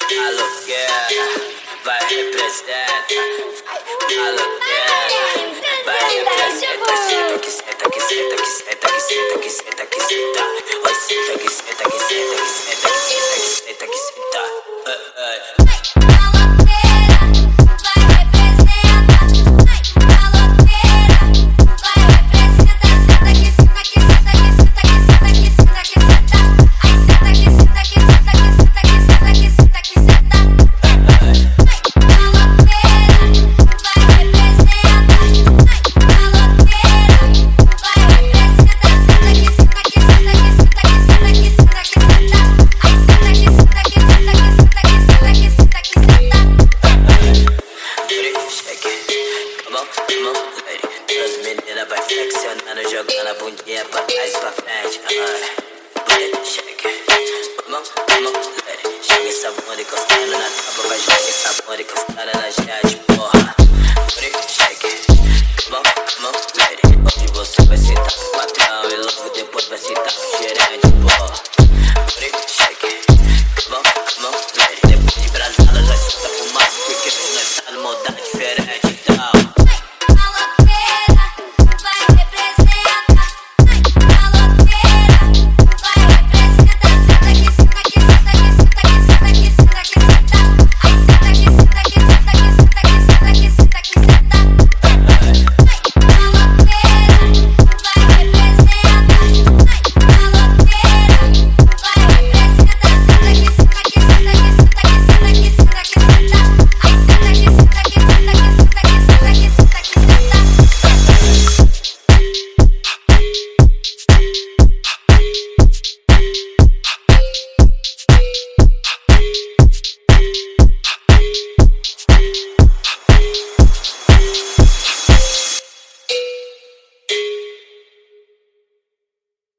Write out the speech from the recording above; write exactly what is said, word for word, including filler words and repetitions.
Aluguel, vai representa. Aluguel, vai representa. Senta que senta que senta que senta que senta que senta que senta. Oi, senta que senta que senta que senta que senta que senta que senta. As meninas vai flexionando, jogando a bundinha pra trás e pra frente. uh. Shake, come on, come on, lady. Chega essa bunda e